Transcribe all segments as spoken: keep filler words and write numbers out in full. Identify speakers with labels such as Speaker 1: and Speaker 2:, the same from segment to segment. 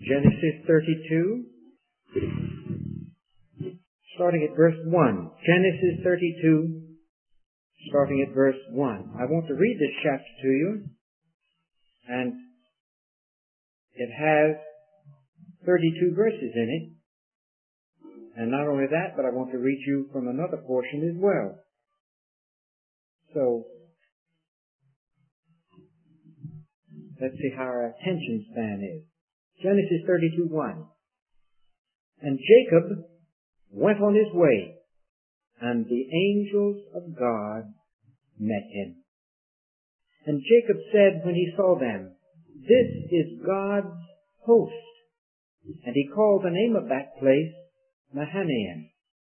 Speaker 1: Genesis thirty-two, starting at verse one. Genesis thirty-two, starting at verse one. I want to read this chapter to you, and it has thirty-two verses in it. And not only that, but I want to read you from another portion as well. So, let's see how our attention span is. Genesis thirty-two, one. And Jacob went on his way, and the angels of God met him. And Jacob said when he saw them, "This is God's host." And he called the name of that place Mahanaim.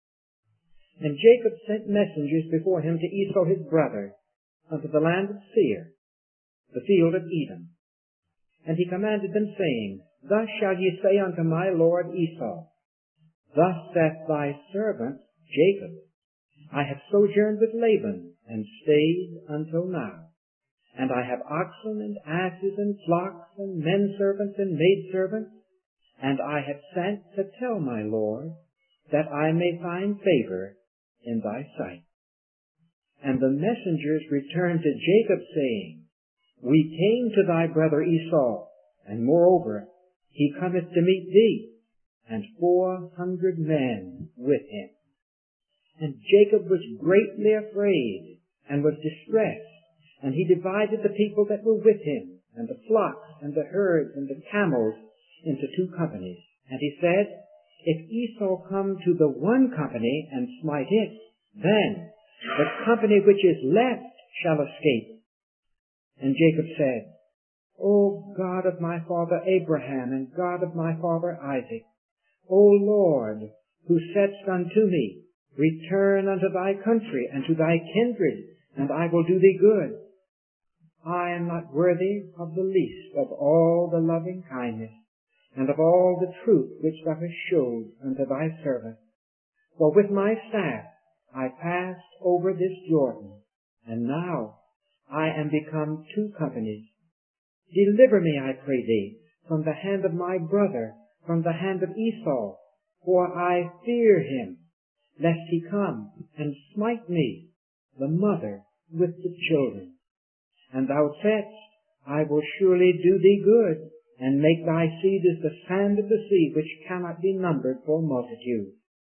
Speaker 1: And Jacob sent messengers before him to Esau his brother, unto the land of Seir, the field of Edom. And he commanded them, saying, Thus shall ye say unto my lord Esau, Thus saith thy servant Jacob, I have sojourned with Laban, and stayed until now. And I have oxen and asses and flocks and men servants and maid servants, and I have sent to tell my lord, that I may find favor in thy sight. And the messengers returned to Jacob, saying, We came to thy brother Esau, and moreover, he cometh to meet thee, and four hundred men with him. And Jacob was greatly afraid, and was distressed, and he divided the people that were with him, and the flocks, and the herds, and the camels, into two companies. And he said, If Esau come to the one company, and smite it, then the company which is left shall escape. And Jacob said, O God of my father Abraham, and God of my father Isaac, O Lord, who saidst unto me, Return unto thy country, and to thy kindred, and I will do thee good. I am not worthy of the least of all the loving kindness, and of all the truth which thou hast showed unto thy servant. For with my staff I passed over this Jordan, and now I am become two companies. Deliver me, I pray thee, from the hand of my brother, from the hand of Esau, for I fear him, lest he come and smite me, the mother, with the children. And thou saidst, I will surely do thee good, and make thy seed as the sand of the sea, which cannot be numbered for multitude.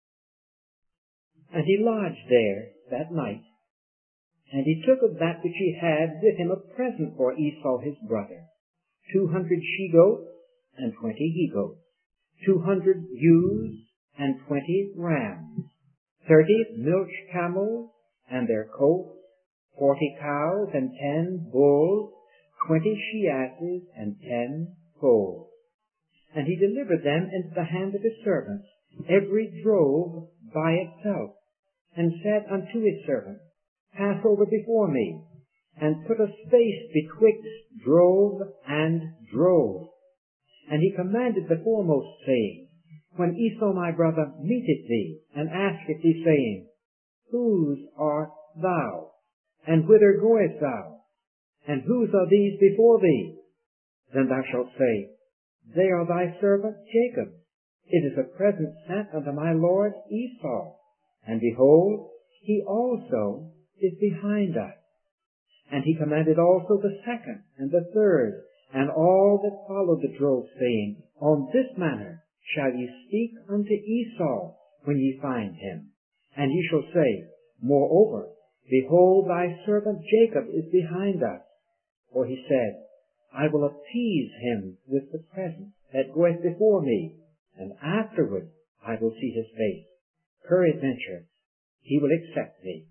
Speaker 1: And he lodged there that night. And he took of that which he had with him a present for Esau his brother, two hundred she-goats and twenty he-goats, two hundred ewes and twenty rams, thirty milch camels and their coats, forty cows and ten bulls, twenty she-asses and ten foals. And he delivered them into the hand of his servants, every drove by itself, and said unto his servant, Pass over before me, and put a space betwixt drove and drove. And he commanded the foremost, saying, When Esau my brother meeteth thee, and asketh thee, saying, Whose art thou? And whither goest thou? And whose are these before thee? Then thou shalt say, They are thy servant Jacob. It is a present sent unto my lord Esau. And behold, he also is behind us. And he commanded also the second and the third, and all that followed the drove, saying, On this manner shall ye speak unto Esau when ye find him. And ye shall say, Moreover, behold, thy servant Jacob is behind us. For he said, I will appease him with the present that goeth before me, and afterward I will see his face. Peradventure, he will accept thee.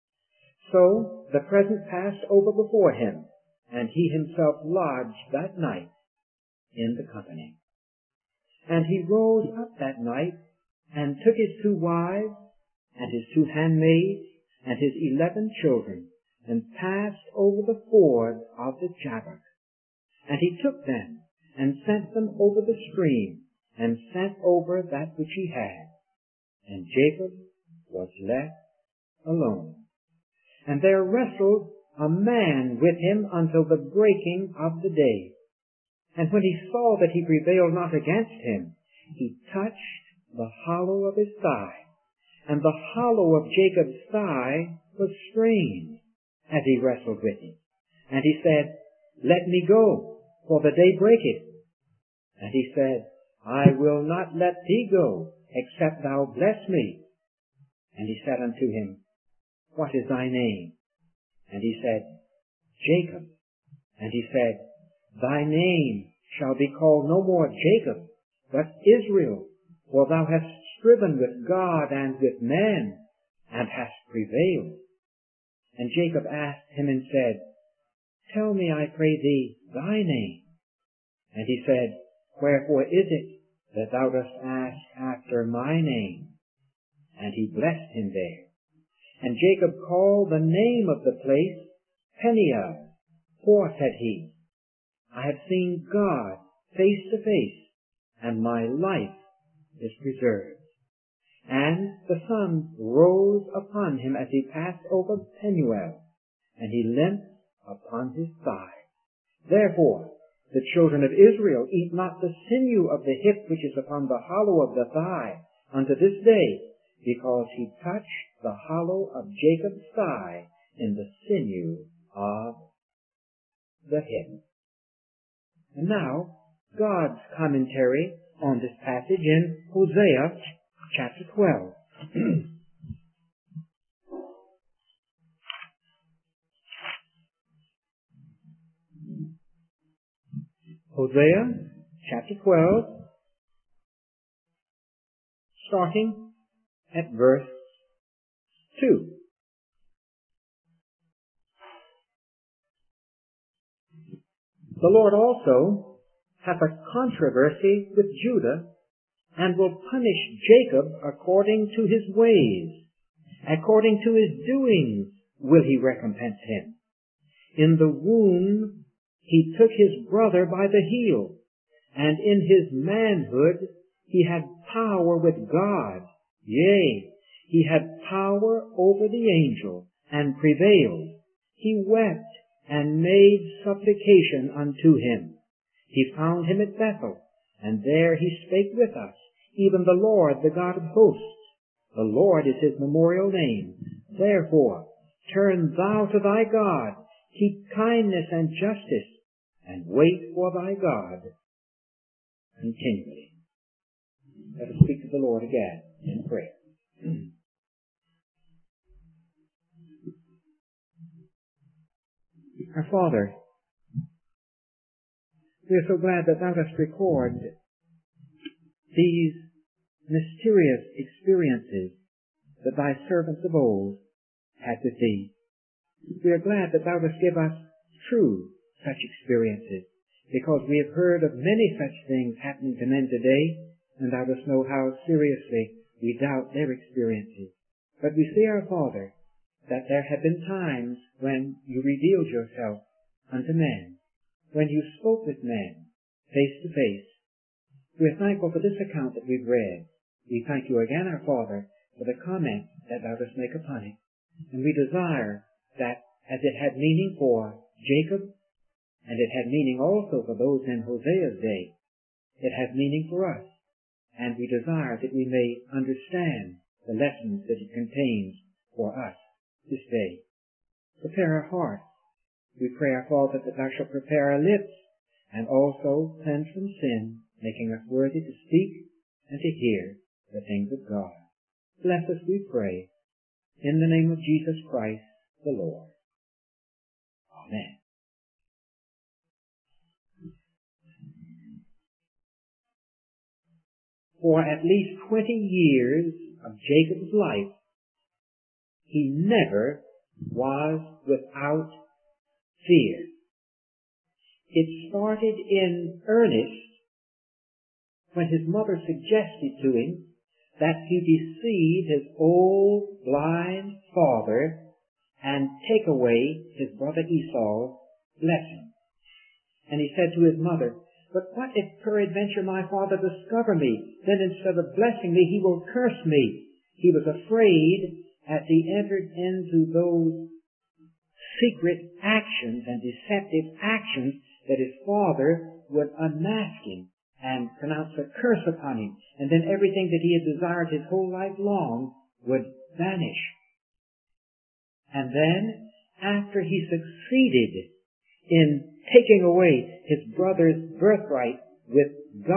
Speaker 1: So the present passed over before him, and he himself lodged that night in the company. And he rose up that night, and took his two wives, and his two handmaids, and his eleven children, and passed over the ford of the Jabbok. And he took them, and sent them over the stream, and sent over that which he had. And Jacob was left alone. And there wrestled a man with him until the breaking of the day. And when he saw that he prevailed not against him, he touched the hollow of his thigh. And the hollow of Jacob's thigh was strained as he wrestled with him. And he said, Let me go, for the day breaketh. And he said, I will not let thee go, except thou bless me. And he said unto him, What is thy name? And he said, Jacob. And he said, Thy name shall be called no more Jacob, but Israel, for thou hast striven with God and with men, and hast prevailed. And Jacob asked him and said, Tell me, I pray thee, thy name. And he said, Wherefore is it that thou dost ask after my name? And he blessed him there. And Jacob called the name of the place Peniel. For, said he, I have seen God face to face, and my life is preserved. And the sun rose upon him as he passed over Peniel, and he limped upon his thigh. Therefore the children of Israel eat not the sinew of the hip which is upon the hollow of the thigh unto this day, because he touched the hollow of Jacob's thigh in the sinew of the hip. And now, God's commentary on this passage in Hosea chapter twelve. Hosea chapter twelve, starting at verse two. The Lord also hath a controversy with Judah, and will punish Jacob according to his ways. According to his doings will he recompense him. In the womb he took his brother by the heel, and in his manhood he had power with God. Yea, he had power over the angel, and prevailed. He wept and made supplication unto him. He found him at Bethel, and there he spake with us, even the Lord, the God of hosts. The Lord is his memorial name. Therefore, turn thou to thy God, keep kindness and justice, and wait for thy God continually. Let us speak to the Lord again in prayer. Our Father, we are so glad that thou dost record these mysterious experiences that thy servants of old had with thee. We are glad that thou dost give us true such experiences, because we have heard of many such things happening to men today, and thou dost know how seriously we doubt their experiences. But we see, our Father, that there have been times when you revealed yourself unto men, when you spoke with men face to face. We are thankful for this account that we've read. We thank you again, our Father, for the comment that thou dost make upon it. And we desire that as it had meaning for Jacob, and it had meaning also for those in Hosea's day, it has meaning for us. And we desire that we may understand the lessons that it contains for us this day. Prepare our hearts. We pray, our Father, that thou shalt prepare our lips, and also cleanse from sin, making us worthy to speak and to hear the things of God. Bless us, we pray, in the name of Jesus Christ, the Lord. Amen. For at least twenty years of Jacob's life, he never was without fear. It started in earnest when his mother suggested to him that he deceive his old blind father and take away his brother Esau's blessing. And he said to his mother, But what if peradventure my father discover me? Then instead of blessing me, he will curse me. He was afraid as he entered into those secret actions and deceptive actions that his father would unmask him and pronounce a curse upon him, and then everything that he had desired his whole life long would vanish. And then, after he succeeded in taking away his brother's birthright with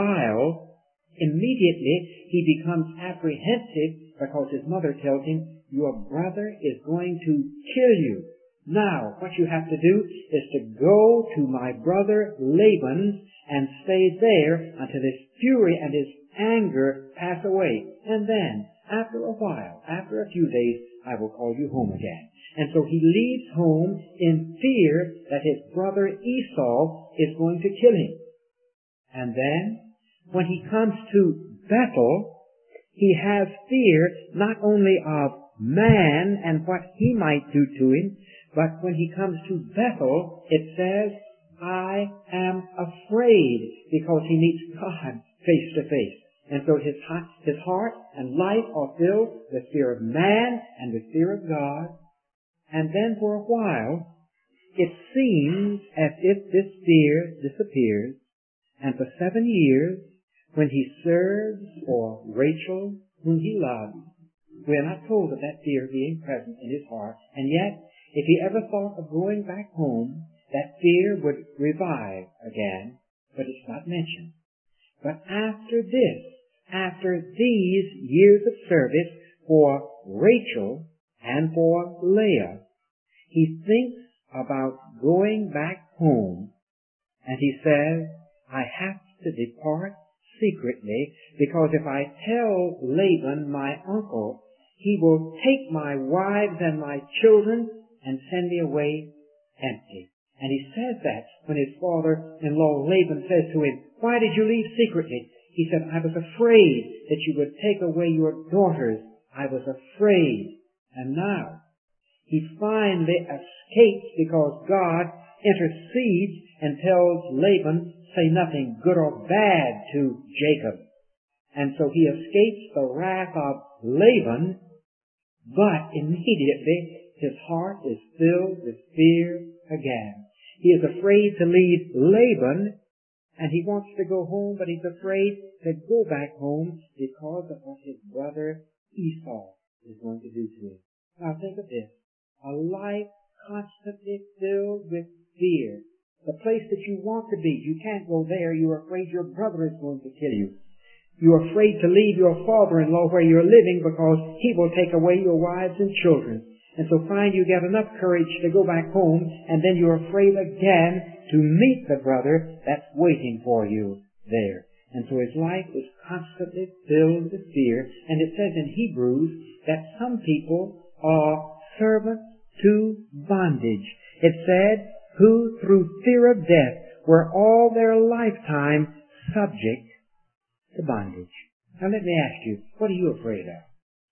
Speaker 1: guile, immediately he becomes apprehensive because his mother tells him, your brother is going to kill you. Now, what you have to do is to go to my brother Laban's and stay there until his fury and his anger pass away. And then, after a while, after a few days, I will call you home again. And so he leaves home in fear that his brother Esau is going to kill him. And then, when he comes to Bethel, he has fear not only of man and what he might do to him, but when he comes to Bethel, it says, I am afraid, because he meets God face to face. And so his, his heart and life are filled with fear of man and with fear of God. And then for a while, it seems as if this fear disappears. And for seven years, when he serves for Rachel, whom he loves, we are not told of that fear being present in his heart. And yet, if he ever thought of going back home, that fear would revive again, but it's not mentioned. But after this, after these years of service for Rachel and for Leah, he thinks about going back home, and he says, I have to depart secretly, because if I tell Laban, my uncle, he will take my wives and my children and send me away empty. And he says that when his father-in-law Laban says to him, why did you leave secretly? He said, I was afraid that you would take away your daughters. I was afraid. And now, he finally escapes because God intercedes and tells Laban, say nothing good or bad to Jacob. And so he escapes the wrath of Laban, but immediately his heart is filled with fear again. He is afraid to leave Laban, and he wants to go home, but he's afraid to go back home because of what his brother Esau is going to do to him. Now think of this. A life constantly filled with fear. The place that you want to be, you can't go there. You're afraid your brother is going to kill you. You're afraid to leave your father-in-law where you're living because he will take away your wives and children. And so find you get enough courage to go back home, and then you're afraid again to meet the brother that's waiting for you there. And so his life is constantly filled with fear. And it says in Hebrews that some people are servants to bondage. It said, who through fear of death were all their lifetime subject to bondage. Now let me ask you, what are you afraid of?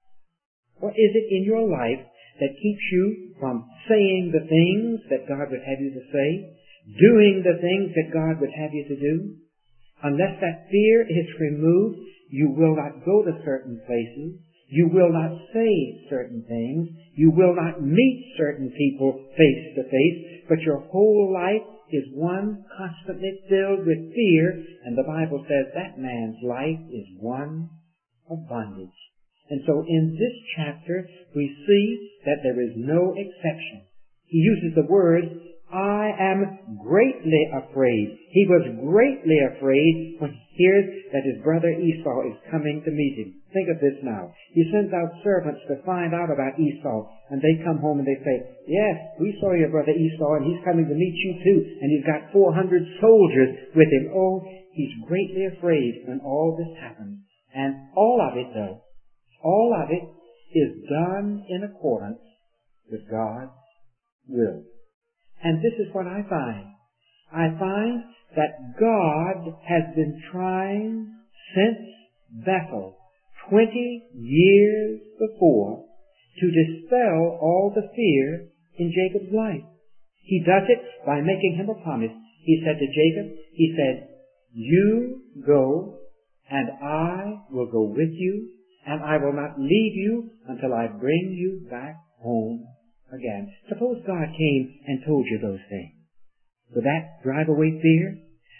Speaker 1: What is it in your life that keeps you from saying the things that God would have you to say, doing the things that God would have you to do? Unless that fear is removed, you will not go to certain places, you will not say certain things, you will not meet certain people face to face, but your whole life is one constantly filled with fear, and the Bible says that man's life is one of bondage. And so in this chapter, we see that there is no exception. He uses the word, I am greatly afraid. He was greatly afraid when he hears that his brother Esau is coming to meet him. Think of this now. He sends out servants to find out about Esau, and they come home and they say, yes, we saw your brother Esau, and he's coming to meet you too, and he's got four hundred soldiers with him. Oh, he's greatly afraid when all this happens. And all of it, though, all of it is done in accordance with God's will. And this is what I find. I find that God has been trying since Bethel, twenty years before, to dispel all the fear in Jacob's life. He does it by making him a promise. He said to Jacob, he said, you go, and I will go with you, and I will not leave you until I bring you back home again. Suppose God came and told you those things. Would that drive away fear?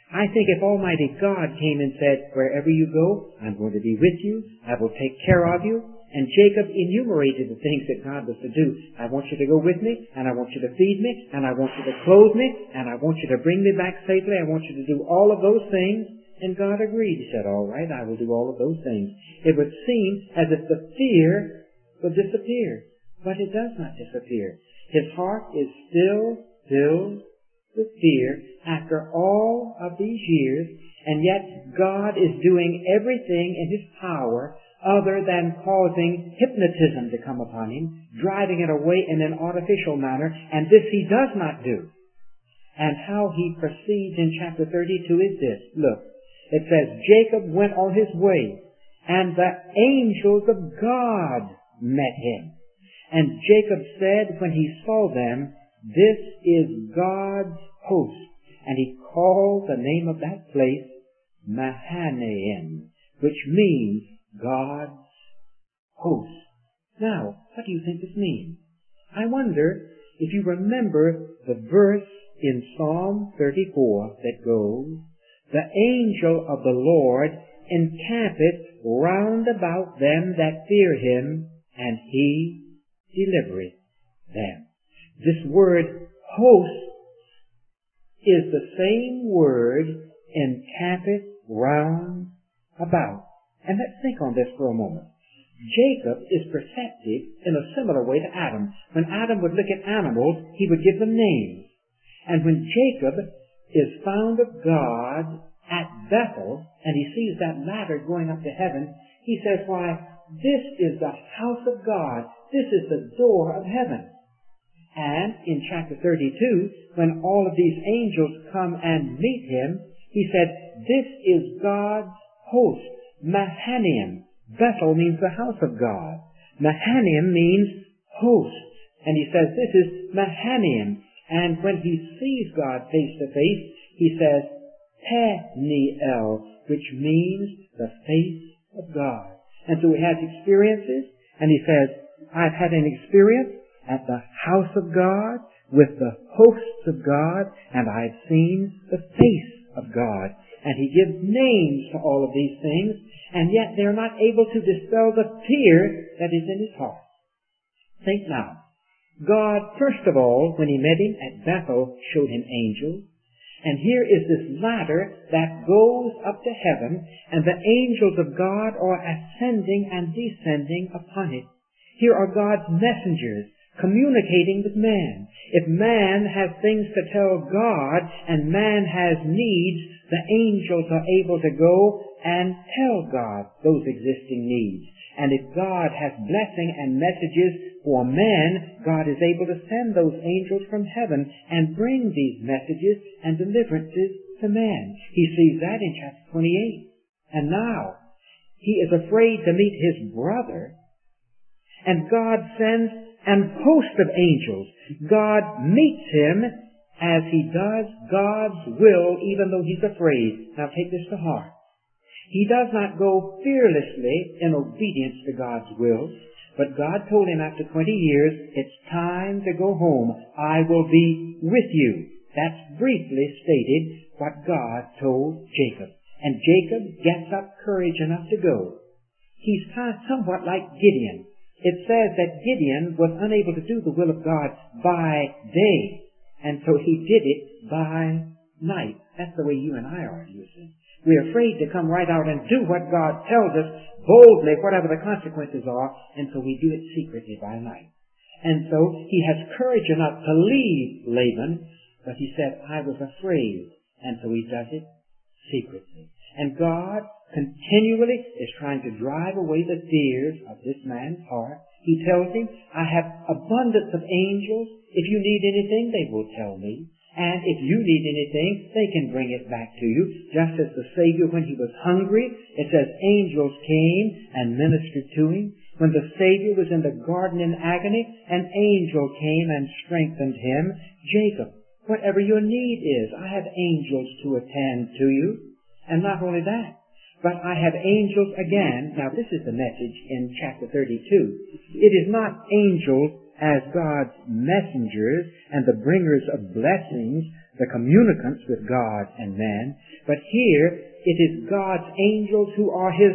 Speaker 1: I think if Almighty God came and said, wherever you go, I'm going to be with you, I will take care of you, and Jacob enumerated the things that God was to do. I want you to go with me, and I want you to feed me, and I want you to clothe me, and I want you to bring me back safely. I want you to do all of those things. And God agreed. He said, all right, I will do all of those things. It would seem as if the fear would disappear. But it does not disappear. His heart is still filled with fear after all of these years, and yet God is doing everything in His power other than causing hypnotism to come upon him, driving it away in an artificial manner, and this He does not do. And how He proceeds in chapter thirty-two is this. Look, it says, Jacob went on his way, and the angels of God met him. And Jacob said when he saw them, this is God's host. And he called the name of that place Mahanaim, which means God's host. Now, what do you think this means? I wonder if you remember the verse in Psalm thirty-four that goes, the angel of the Lord encampeth round about them that fear Him, and He delivereth them. This word host is the same word encampeth round about. And let's think on this for a moment. Jacob is perceptive in a similar way to Adam. When Adam would look at animals, he would give them names. And when Jacob is found of God at Bethel, and he sees that ladder going up to heaven, he says, why, this is the house of God. This is the door of heaven. And in chapter thirty-two, when all of these angels come and meet him, he said, this is God's host. Mahanaim. Bethel means the house of God. Mahanaim means host. And he says, this is Mahanaim. And when he sees God face to face, he says, Peniel, which means the face of God. And so he has experiences, and he says, I've had an experience at the house of God, with the hosts of God, and I've seen the face of God. And he gives names to all of these things, and yet they're not able to dispel the fear that is in his heart. Think now. God, first of all, when he met him at Bethel, showed him angels. And here is this ladder that goes up to heaven, and the angels of God are ascending and descending upon it. Here are God's messengers communicating with man. If man has things to tell God, and man has needs, the angels are able to go and tell God those existing needs. And if God has blessing and messages for man, God is able to send those angels from heaven and bring these messages and deliverances to man. He sees that in chapter twenty-eight. And now, he is afraid to meet his brother, and God sends an host of angels. God meets him as he does God's will, even though he's afraid. Now take this to heart. He does not go fearlessly in obedience to God's will, but God told him after twenty years, it's time to go home. I will be with you. That's briefly stated what God told Jacob. And Jacob gets up courage enough to go. He's somewhat like Gideon. It says that Gideon was unable to do the will of God by day, and so he did it by night. That's the way you and I are, you see. We're afraid to come right out and do what God tells us boldly, whatever the consequences are, and so we do it secretly by night. And so he has courage enough to leave Laban, but he said, I was afraid, and so he does it secretly. And God continually is trying to drive away the fears of this man's heart. He tells him, I have abundance of angels. If you need anything, they will tell me. And if you need anything, they can bring it back to you. Just as the Savior, when he was hungry, it says angels came and ministered to him. When the Savior was in the garden in agony, an angel came and strengthened him. Jacob, whatever your need is, I have angels to attend to you. And not only that, but I have angels again. Now this is the message in chapter thirty-two. It is not angels as God's messengers and the bringers of blessings, the communicants with God and man. But here it is God's angels who are His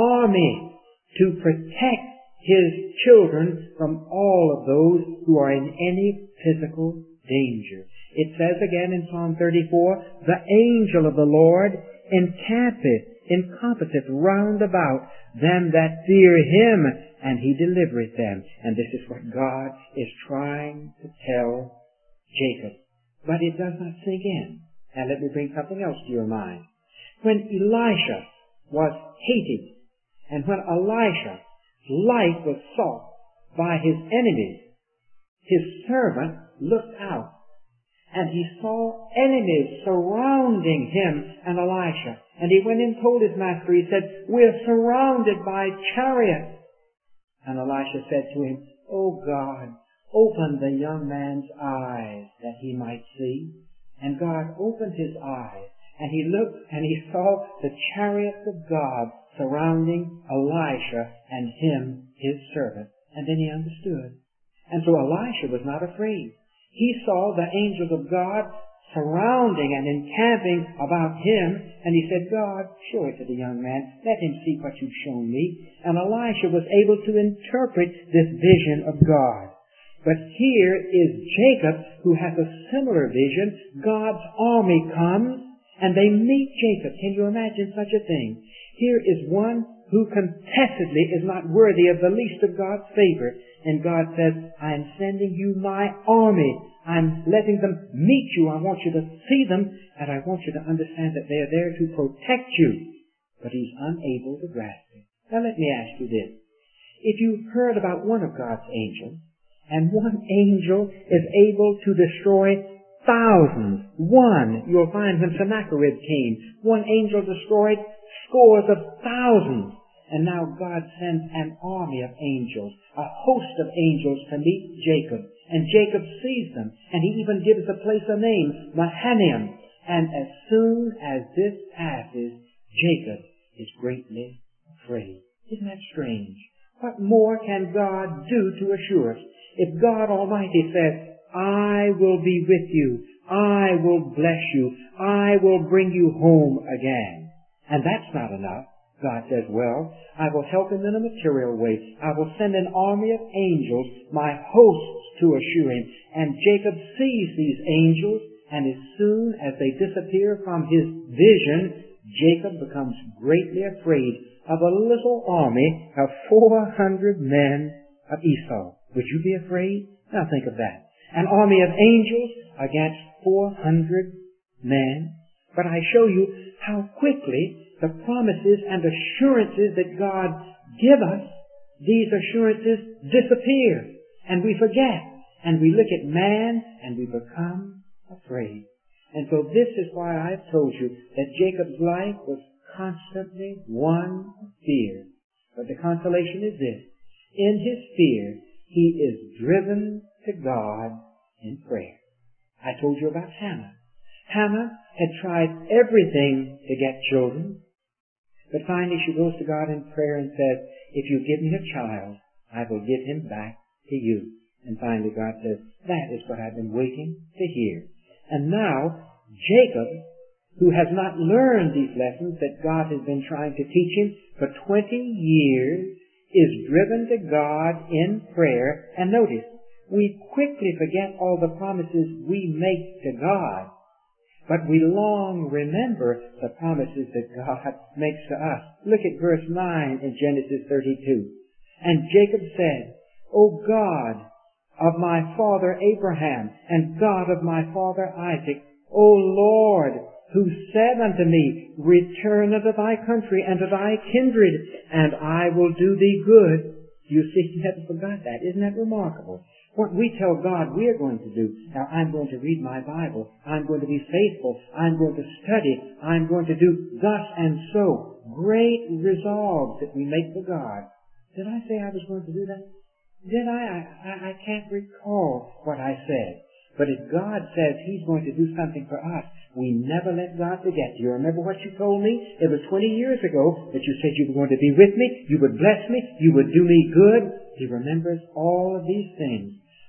Speaker 1: army to protect His children from all of those who are in any physical danger. It says again in Psalm thirty-four, the angel of the Lord encampeth, encompasseth round about them that fear Him, and He delivereth them. And this is what God is trying to tell Jacob. But it does not sink in. Now let me bring something else to your mind. When Elisha was hated, and when Elisha's life was sought by his enemies, his servant looked out, and he saw enemies surrounding him and Elisha. And he went and told his master, he said, we're surrounded by chariots. And Elisha said to him, O God, open the young man's eyes that he might see. And God opened his eyes, and he looked and he saw the chariots of God surrounding Elisha and him, his servant. And then he understood. And so Elisha was not afraid. He saw the angels of God surrounding and encamping about him, and he said, God, show it to the young man. Let him see what you've shown me. And Elisha was able to interpret this vision of God. But here is Jacob, who has a similar vision. God's army comes, and they meet Jacob. Can you imagine such a thing? Here is one who contestedly is not worthy of the least of God's favor. And God says, I am sending you my army. I'm letting them meet you. I want you to see them, and I want you to understand that they are there to protect you. But he's unable to grasp it. Now let me ask you this. If you've heard about one of God's angels, and one angel is able to destroy thousands, one, you'll find when Sennacherib came, one angel destroyed scores of thousands. And now God sends an army of angels, a host of angels to meet Jacob. And Jacob sees them, and he even gives the place a name, Mahanaim. And as soon as this passes, Jacob is greatly afraid. Isn't that strange? What more can God do to assure us? If God Almighty says, I will be with you, I will bless you, I will bring you home again. And that's not enough. God says, well, I will help him in a material way. I will send an army of angels, my hosts, to assure him. And Jacob sees these angels, and as soon as they disappear from his vision, Jacob becomes greatly afraid of a little army of four hundred men of Esau. Would you be afraid? Now think of that. An army of angels against four hundred men. But I show you how quickly the promises and assurances that God give us, these assurances disappear, and we forget, and we look at man, and we become afraid. And so this is why I've told you that Jacob's life was constantly one of fear. But the consolation is this. In his fear, he is driven to God in prayer. I told you about Hannah. Hannah had tried everything to get children, but finally she goes to God in prayer and says, if you give me a child, I will give him back to you. And finally God says, that is what I've been waiting to hear. And now, Jacob, who has not learned these lessons that God has been trying to teach him for twenty years, is driven to God in prayer. And notice, we quickly forget all the promises we make to God, but we long remember the promises that God makes to us. Look at verse nine in Genesis thirty-two. And Jacob said, O God of my father Abraham, and God of my father Isaac, O Lord, who said unto me, return unto thy country and to thy kindred, and I will do thee good. You see, he never forgot that. Isn't that remarkable? What we tell God we're going to do. Now, I'm going to read my Bible. I'm going to be faithful. I'm going to study. I'm going to do thus and so. Great resolves that we make for God. Did I say I was going to do that? Did I? I, I, I can't recall what I said. But if God says He's going to do something for us, we never let God forget. Do you remember what you told me? It was twenty years ago that you said you were going to be with me, you would bless me, you would do me good. He remembers all of these things.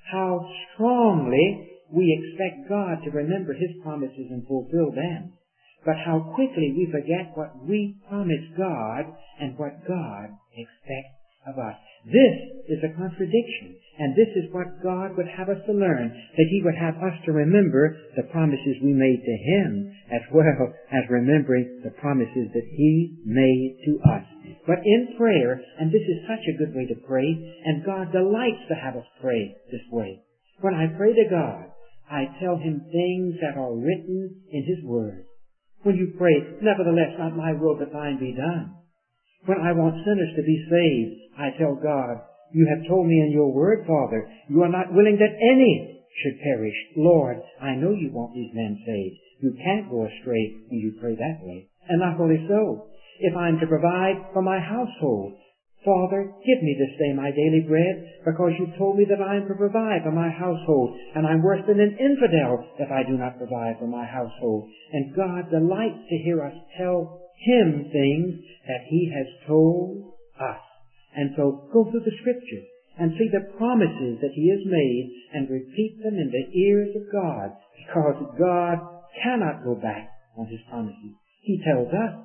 Speaker 1: how strongly we expect God to remember His promises and fulfill them, but how quickly we forget what we promise God and what God expects of us. This is a contradiction, and this is what God would have us to learn, that He would have us to remember the promises we made to Him, as well as remembering the promises that He made to us. But in prayer, and this is such a good way to pray, and God delights to have us pray this way. When I pray to God, I tell Him things that are written in His Word. When you pray, nevertheless, not my will but thine be done. When I want sinners to be saved, I tell God, you have told me in your word, Father, you are not willing that any should perish. Lord, I know you want these men saved. You can't go astray when you pray that way. And not only so, if I'm to provide for my household, Father, give me this day my daily bread, because you told me that I am to provide for my household, and I'm worse than an infidel if I do not provide for my household. And God delights to hear us tell Him things that He has told us. And so go through the Scriptures and see the promises that He has made and repeat them in the ears of God, because God cannot go back on His promises. He tells us,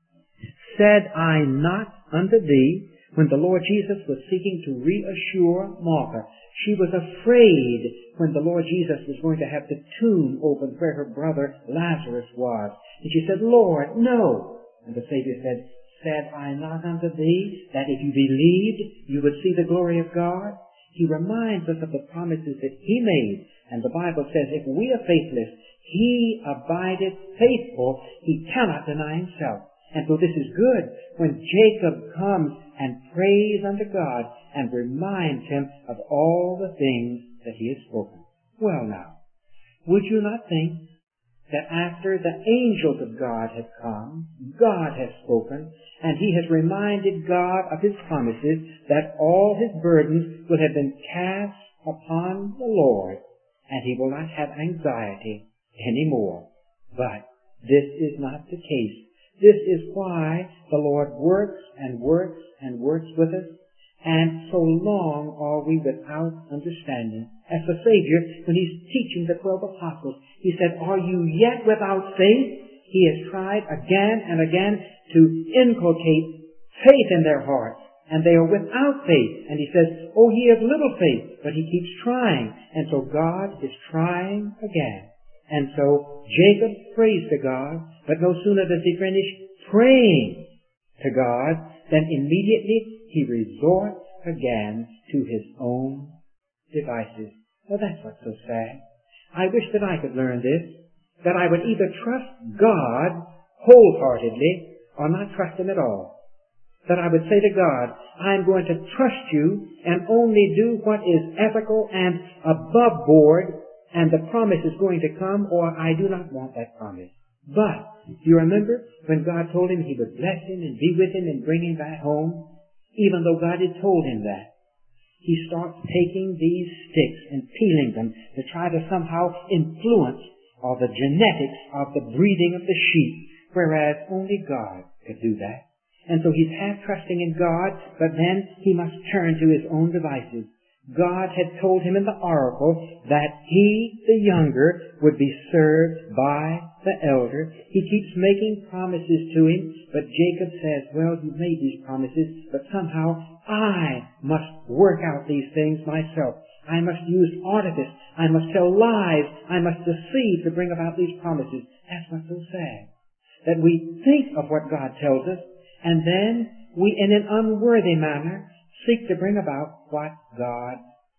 Speaker 1: said I not unto thee, when the Lord Jesus was seeking to reassure Martha. She was afraid when the Lord Jesus was going to have the tomb opened where her brother Lazarus was. And she said, Lord, no. And the Savior said, said I not unto thee that if you believed, you would see the glory of God? He reminds us of the promises that He made. And the Bible says, if we are faithless, He abideth faithful. He cannot deny Himself. And so this is good when Jacob comes and prays unto God and reminds him of all the things that he has spoken. Well now, would you not think that after the angels of God have come, God has spoken, and He has reminded God of His promises, that all His burdens will have been cast upon the Lord, and He will not have anxiety anymore. But this is not the case. This is why the Lord works and works and works with us, and so long are we without understanding. As the Savior, when He's teaching the twelve apostles, He said, are you yet without faith? He has tried again and again to inculcate faith in their hearts, and they are without faith. And He says, oh, he has little faith, but he keeps trying. And so God is trying again. And so Jacob prays to God, but no sooner does he finish praying to God than immediately he resorts again to his own devices. Well, that's what's so sad. I wish that I could learn this, that I would either trust God wholeheartedly or not trust Him at all. That I would say to God, I'm going to trust you and only do what is ethical and above board, and the promise is going to come, or I do not want that promise. But, do you remember when God told him He would bless him and be with him and bring him back home? Even though God had told him that, he starts taking these sticks and peeling them to try to somehow influence or the genetics of the breeding of the sheep, whereas only God could do that. And so he's half trusting in God, but then he must turn to his own devices. God had told him in the oracle that he, the younger, would be served by the elder. He keeps making promises to him, but Jacob says, well, you made these promises, but somehow I must work out these things myself. I must use artifice. I must tell lies. I must deceive to bring about these promises. That's what's so sad. That we think of what God tells us, and then we, in an unworthy manner, seek to bring about what God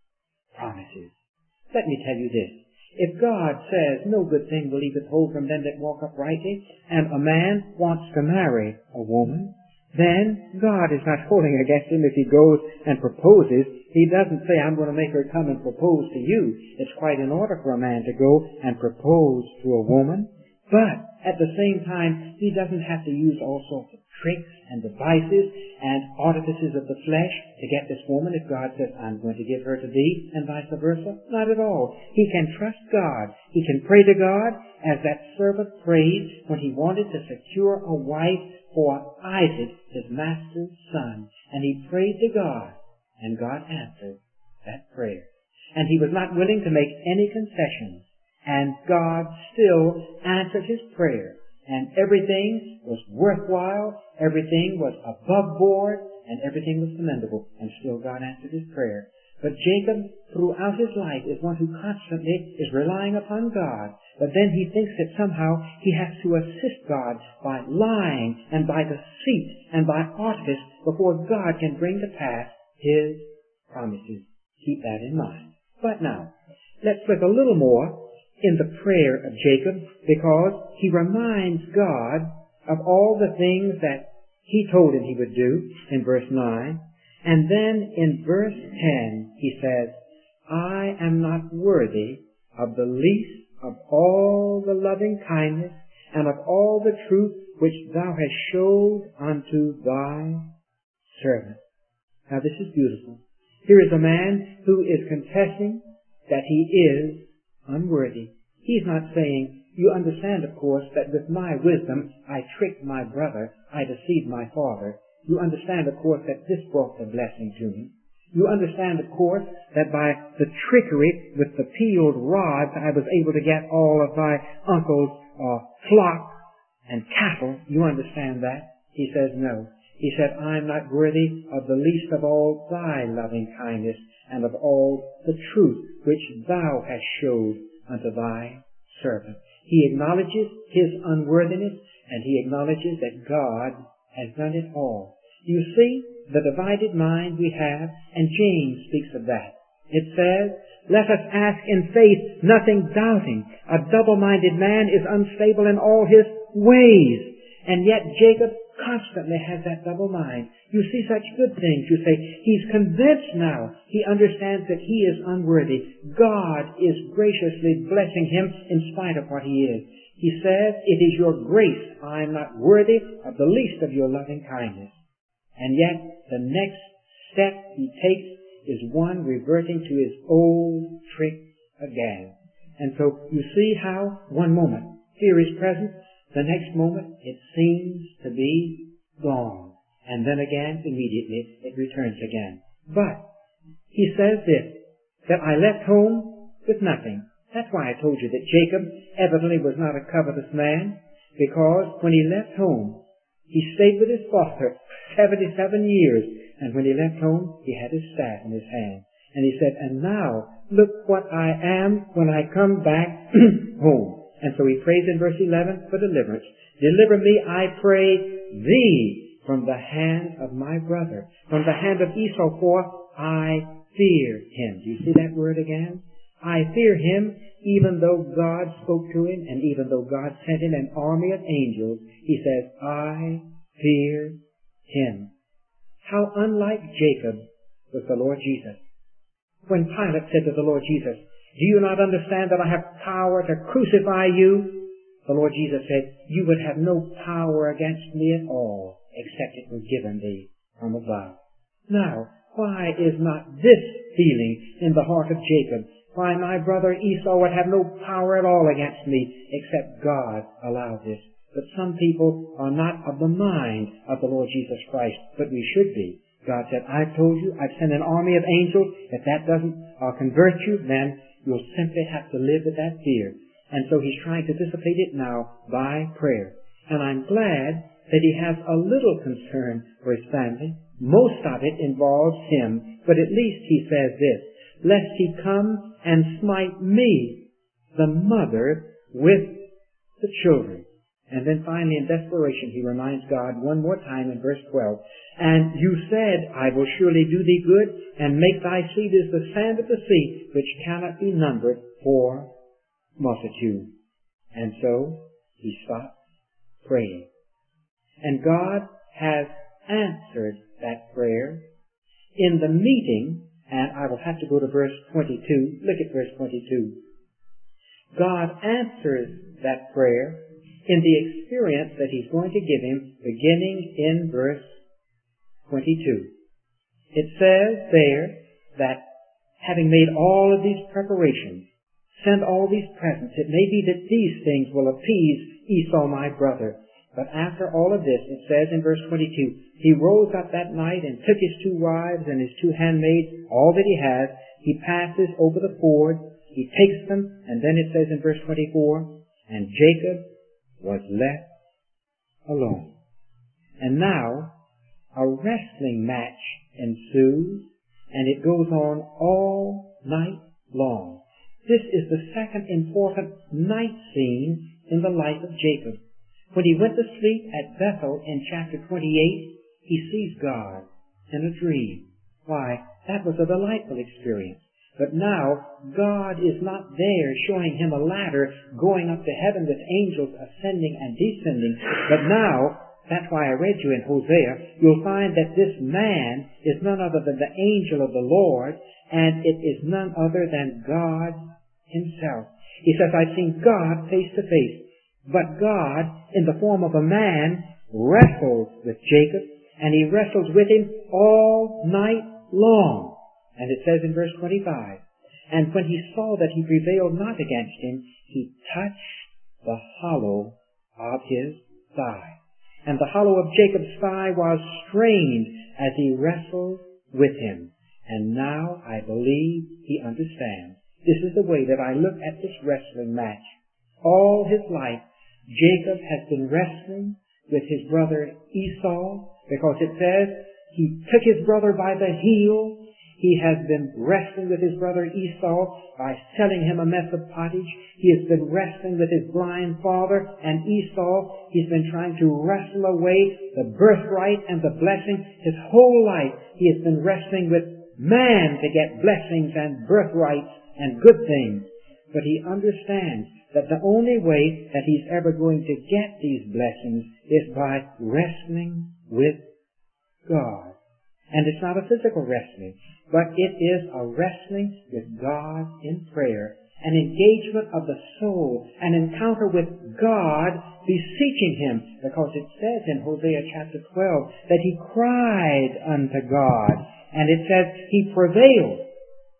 Speaker 1: promises. Let me tell you this. If God says, no good thing will He withhold from them that walk uprightly, and a man wants to marry a woman, then God is not holding against him if he goes and proposes. He doesn't say, I'm going to make her come and propose to you. It's quite in order for a man to go and propose to a woman. But at the same time, he doesn't have to use all sorts of tricks and devices and artifices of the flesh to get this woman if God says, I'm going to give her to thee, and vice versa. Not at all. He can trust God. He can pray to God as that servant prayed when he wanted to secure a wife for Isaac, his master's son. And he prayed to God, and God answered that prayer. and he was not willing to make any concessions. And God still answered his prayer. And everything was worthwhile, everything was above board, and everything was commendable. And still God answered his prayer. But Jacob, throughout his life, is one who constantly is relying upon God. But then he thinks that somehow he has to assist God by lying and by deceit and by artifice before God can bring to pass his promises. Keep that in mind. But now, let's look a little more in the prayer of Jacob, because he reminds God of all the things that he told him he would do in verse nine. And then in verse ten, he says, I am not worthy of the least of all the loving kindness and of all the truth which thou hast showed unto thy servant. Now this is beautiful. Here is a man who is confessing that he is unworthy. He's not saying, you understand, of course, that with my wisdom I tricked my brother, I deceived my father. You understand, of course, that this brought the blessing to me. You understand, of course, that by the trickery with the peeled rods I was able to get all of my uncle's uh, flock and cattle. You understand that? He says, no. He said, I am not worthy of the least of all thy loving kindness and of all the truth which thou hast showed unto thy servant. He acknowledges his unworthiness, and he acknowledges that God has done it all. You see the divided mind we have, and James speaks of that. It says, let us ask in faith, nothing doubting. A double-minded man is unstable in all his ways. And yet Jacob constantly has that double mind. You see such good things. You say, he's convinced now. He understands that he is unworthy. God is graciously blessing him in spite of what he is. He says, it is your grace. I am not worthy of the least of your loving kindness. And yet, the next step he takes is one reverting to his old trick again. And so, you see how one moment fear is present, the next moment it seems to be gone. And then again, immediately, it returns again. But, he says this, that I left home with nothing. That's why I told you that Jacob evidently was not a covetous man, because when he left home, he stayed with his father seventy-seven years, and when he left home, he had his staff in his hand. And he said, and now, look what I am when I come back home. And so he prays in verse eleven for deliverance. Deliver me, I pray thee, from the hand of my brother, from the hand of Esau, for I fear him. Do you see that word again? I fear him, even though God spoke to him, and even though God sent in an army of angels, he says, I fear him. How unlike Jacob was the Lord Jesus. When Pilate said to the Lord Jesus, do you not understand that I have power to crucify you? The Lord Jesus said, you would have no power against me at all, except it was given thee from above. Now, why is not this feeling in the heart of Jacob? Why my brother Esau would have no power at all against me, except God allowed this. But some people are not of the mind of the Lord Jesus Christ, but we should be. God said, I've told you, I've sent an army of angels. If that doesn't uh, convert you, then you'll simply have to live with that fear. And so he's trying to dissipate it now by prayer. And I'm glad that he has a little concern for his family. Most of it involves him, but at least he says this, lest he come and smite me, the mother, with the children. And then finally in desperation he reminds God one more time in verse twelve, and you said, I will surely do thee good, and make thy seed as the sand of the sea, which cannot be numbered for multitude. And so he stops praying. And God has answered that prayer in the meeting. And I will have to go to verse twenty-two. Look at verse twenty-two. God answers that prayer in the experience that he's going to give him beginning in verse twenty-two. It says there that having made all of these preparations, sent all these presents, it may be that these things will appease Esau my brother. But after all of this, it says in verse twenty-two, he rose up that night and took his two wives and his two handmaids, all that he had, He passes over the ford, he takes them, and then it says in verse twenty-four, and Jacob was left alone. And now, a wrestling match ensues, and it goes on all night long. This is the second important night scene in the life of Jacob. When he went to sleep at Bethel in chapter twenty-eight, he sees God in a dream. Why, that was a delightful experience. But now, God is not there showing him a ladder going up to heaven with angels ascending and descending. But now, that's why I read you in Hosea, you'll find that this man is none other than the angel of the Lord, and it is none other than God himself. He says, I've seen God face to face. But God, in the form of a man, wrestles with Jacob, and he wrestles with him all night long. And it says in verse twenty-five, and when he saw that he prevailed not against him, he touched the hollow of his thigh. And the hollow of Jacob's thigh was strained as he wrestled with him. And now I believe he understands. This is the way that I look at this wrestling match. All his life, Jacob has been wrestling with his brother Esau, because it says he took his brother by the heel. He has been wrestling with his brother Esau by selling him a mess of pottage. He has been wrestling with his blind father and Esau. He's been trying to wrestle away the birthright and the blessing. His whole life he has been wrestling with man to get blessings and birthrights and good things. But he understands that the only way that he's ever going to get these blessings is by wrestling with God. And it's not a physical wrestling, but it is a wrestling with God in prayer, an engagement of the soul, an encounter with God beseeching him, because it says in Hosea chapter twelve that he cried unto God, and it says he prevailed.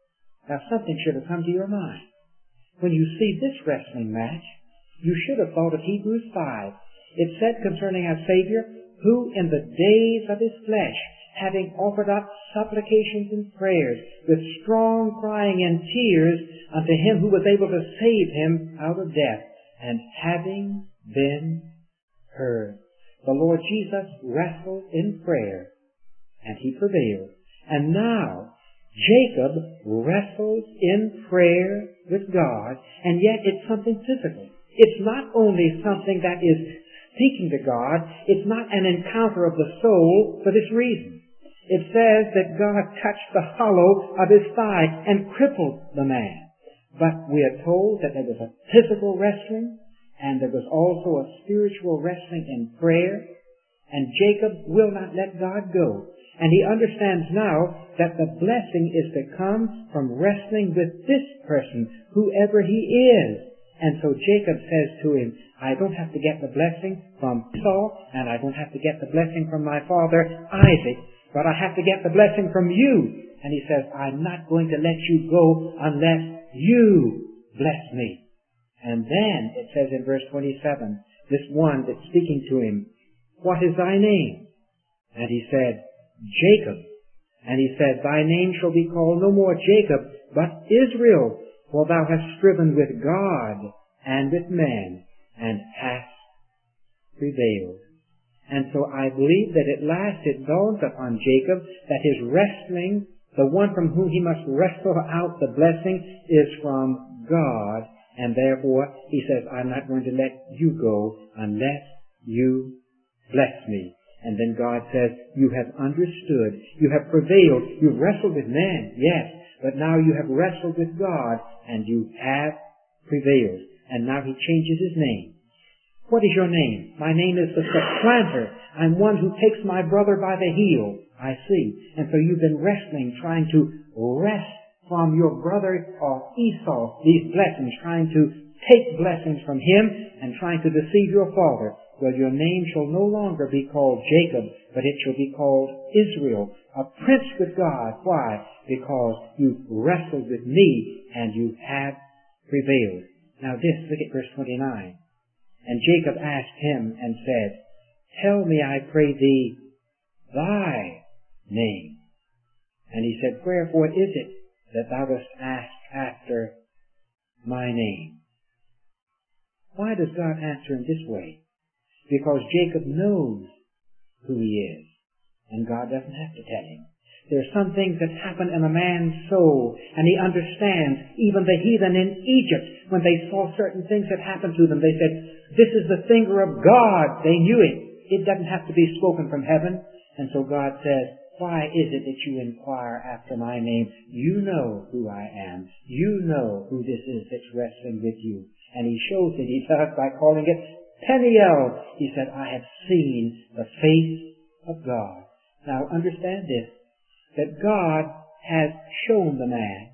Speaker 1: Now something should have come to your mind. When you see this wrestling match, you should have thought of Hebrews five. It said concerning our Savior, who in the days of his flesh, having offered up supplications and prayers with strong crying and tears unto him who was able to save him out of death, and having been heard. The Lord Jesus wrestled in prayer, and he prevailed. And now, Jacob wrestles in prayer with God, and yet it's something physical. It's not only something that is speaking to God, it's not an encounter of the soul for this reason. It says that God touched the hollow of his thigh and crippled the man. But we are told that there was a physical wrestling, and there was also a spiritual wrestling in prayer, and Jacob will not let God go. And he understands now that the blessing is to come from wrestling with this person, whoever he is. And so Jacob says to him, I don't have to get the blessing from Esau, and I don't have to get the blessing from my father Isaac, but I have to get the blessing from you. And he says, I'm not going to let you go unless you bless me. And then it says in verse twenty-seven, this one that's speaking to him, what is thy name? And he said, Jacob. And he said, thy name shall be called no more Jacob, but Israel, for thou hast striven with God and with men, and hast prevailed. And so I believe that at last it dawns upon Jacob that his wrestling, the one from whom he must wrestle out the blessing, is from God. And therefore, he says, I'm not going to let you go unless you bless me. And then God says, you have understood, you have prevailed, you've wrestled with men, yes, but now you have wrestled with God, and you have prevailed. And now he changes his name. What is your name? My name is the supplanter. I'm one who takes my brother by the heel. I see. And so you've been wrestling, trying to wrest from your brother or Esau these blessings, trying to take blessings from him and trying to deceive your father. Well, your name shall no longer be called Jacob, but it shall be called Israel, a prince with God. Why? Because you wrestled with me and you have prevailed. Now this, look at verse twenty-nine. And Jacob asked him and said, tell me, I pray thee, thy name. And he said, wherefore is it that thou dost ask after my name. Why does God answer in this way? Because Jacob knows who he is, and God doesn't have to tell him. There are some things that happen in a man's soul, and he understands. Even the heathen in Egypt, when they saw certain things that happened to them, they said, this is the finger of God. They knew it. It doesn't have to be spoken from heaven. And so God says, why is it that you inquire after my name? You know who I am. You know who this is that's wrestling with you. And he shows it, he does, by calling it Peniel. He said, I have seen the face of God. Now understand this, that God has shown the man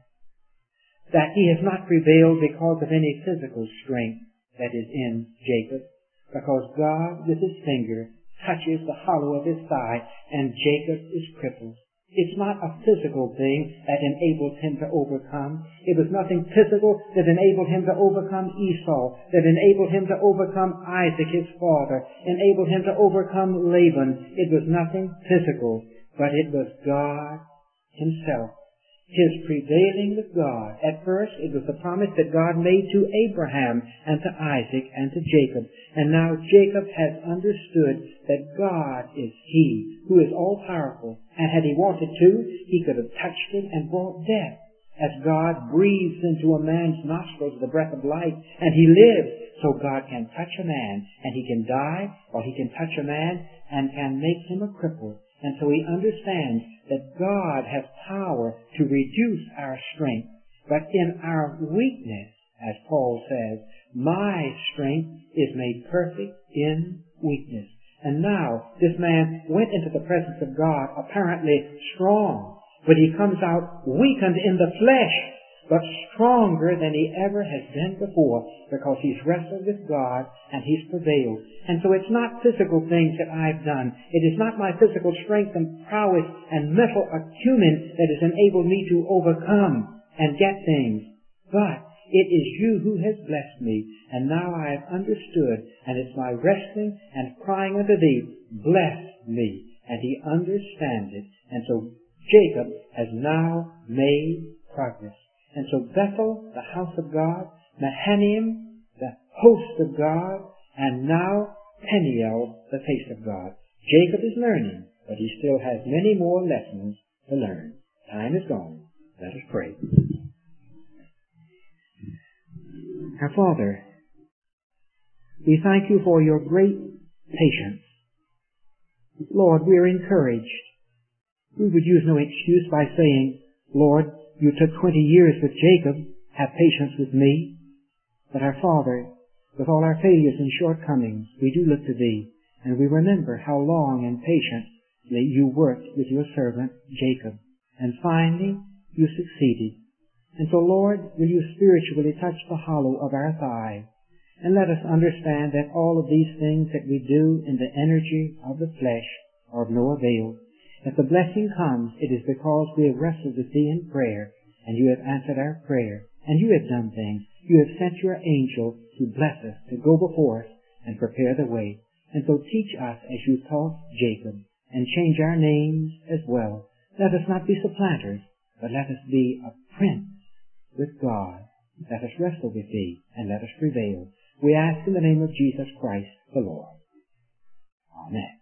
Speaker 1: that he has not prevailed because of any physical strength that is in Jacob, because God with his finger touches the hollow of his thigh and Jacob is crippled. It's not a physical thing that enabled him to overcome. It was nothing physical that enabled him to overcome Esau, that enabled him to overcome Isaac, his father, enabled him to overcome Laban. It was nothing physical, but it was God himself. His prevailing with God. At first, it was the promise that God made to Abraham and to Isaac and to Jacob. And now Jacob has understood that God is He who is all-powerful. And had he wanted to, he could have touched him and brought death. As God breathes into a man's nostrils the breath of life, and he lives. So God can touch a man, and he can die, or he can touch a man and can make him a cripple. And so he understands that God has power to reduce our strength. But in our weakness, as Paul says, my strength is made perfect in weakness. And now this man went into the presence of God apparently strong, but he comes out weakened in the flesh, but stronger than he ever has been before, because he's wrestled with God and he's prevailed. And so it's not physical things that I've done. It is not my physical strength and prowess and mental acumen that has enabled me to overcome and get things. But it is you who has blessed me, and now I have understood, and it's my wrestling and crying unto thee, bless me. And he understands it. And so Jacob has now made progress. And so Bethel, the house of God, Mahanaim, the host of God, and now Peniel, the face of God. Jacob is learning, but he still has many more lessons to learn. Time is gone. Let us pray. Our Father, we thank you for your great patience. Lord, we are encouraged. We would use no excuse by saying, Lord, you took twenty years with Jacob. Have patience with me. But our Father, with all our failures and shortcomings, we do look to thee, and we remember how long and patiently you worked with your servant Jacob. And finally, you succeeded. And so, Lord, will you spiritually touch the hollow of our thigh, and let us understand that all of these things that we do in the energy of the flesh are of no avail. If the blessing comes, it is because we have wrestled with thee in prayer, and you have answered our prayer, and you have done things. You have sent your angel to bless us, to go before us, and prepare the way. And so teach us as you taught Jacob, and change our names as well. Let us not be supplanters, but let us be a prince with God. Let us wrestle with thee, and let us prevail. We ask in the name of Jesus Christ the Lord. Amen.